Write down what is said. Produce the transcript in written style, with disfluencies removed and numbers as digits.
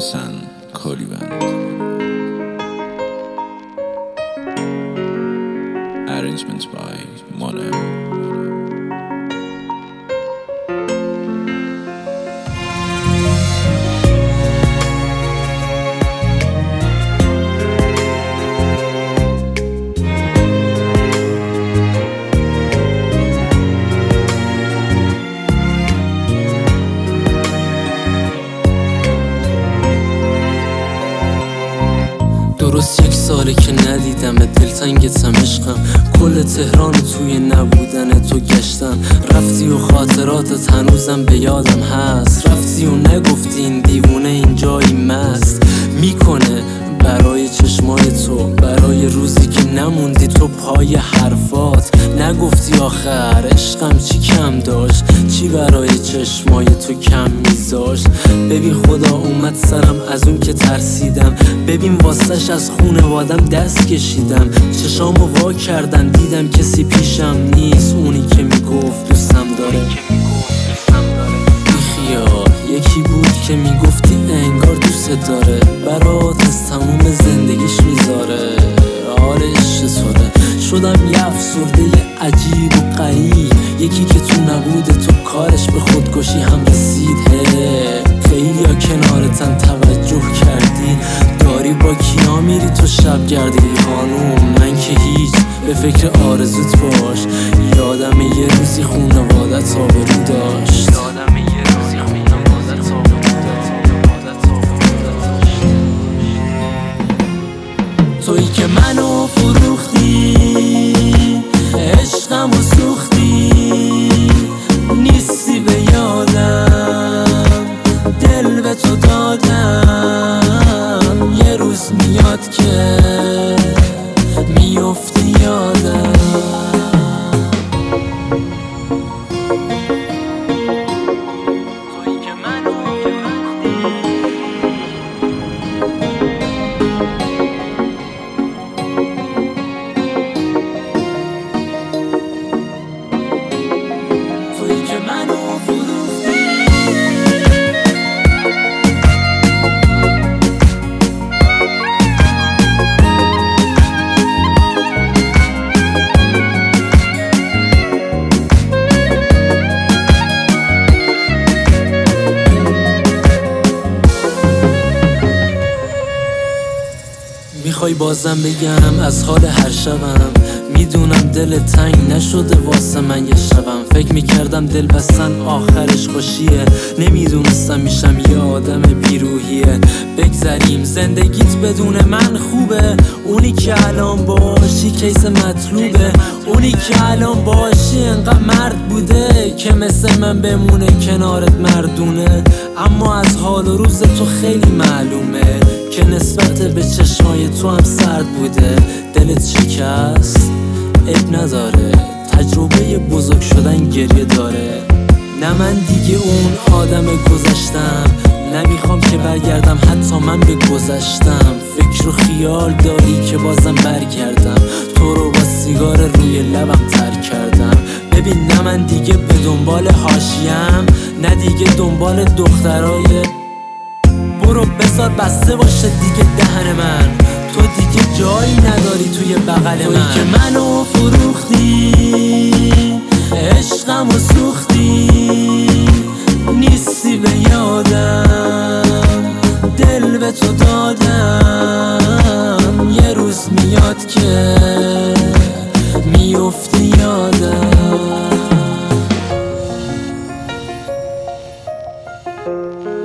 Hassan Kolivand. Arrangements by Mono. درست 1 ساله که ندیدم، دلتنگتم عشقم. کل تهران توی نبودن تو گشتم. رفتی و خاطراتت هنوزم به یادم هست. رفتی و نگفتی این دیوونه اینجایی مست میکنه برای چشمای تو، برای روزی که نموندی تو پای حرفات. نگفتی آخر عشقم چی کم داشت، چی برای چشمای تو کم میذاشت. ببین خدا اومد سرم از اون که ترسیدم. ببین واسش از خونوادم دست کشیدم. چشامو وا کردم دیدم کسی پیشم نیست، اونی که میگفت دوستم داره. بیخیال یکی بود که میگفتی انگار دوست داره، برات از تموم زندگیش میذاره. حالش چطوره؟ شدم یه افسرده عجیب و غریب، یکی که تو نبود تو کارش به خودکشی هم رسید. خیلی ها کنارتن توجه کردی، داری با کیا میری تو شب گردی خانوم. من که هیچ، به فکر آرزوت باش. یادم یه روزی خونوادت آبرو داشت. تویی که منو فروختی، عشقمو سوختی، نیستی به یادم، دل به تو دادم. یه روز میاد که میفتی یادم. میخوای بازم بگم از حال هر شبم، میدونم دل تنگ نشده واسه من یه شبم. فکر میکردم دل بستن آخرش خوشیه، نمیدونستم میشم یه آدم بیروحیه. بگذریم زندگیت بدون من خوبه، اونی که الان باشی کیس مطلوبه. اونی که الان باشی انقدر مرد بوده که مثل من بمونه کنارت مردونه. اما از حال و روز تو خیلی معلومه که نسبت به چشمای تو هم سرد بوده. دلت شکست؟ عیب نداره، تجربه بزرگ شدن گریه داره. نه من دیگه اون آدم گذشتم، نمیخوام که برگردم حتی من به گذشتم. فکر و خیال داری که بازم برگردم، تو رو با سیگار روی لبم ترک کردم. ببین نه من دیگه به دنبال حاشیه‌ام، نه دیگه دنبال دخترای. برو بذار بسته باشه دیگه دهن من، تو دیگه جایی نداری توی بغل من. تویی که منو فروختی، عشقمو سوختی، نیستی به یادم، دل به تو دادم. یه روز میاد که میفتی یادم.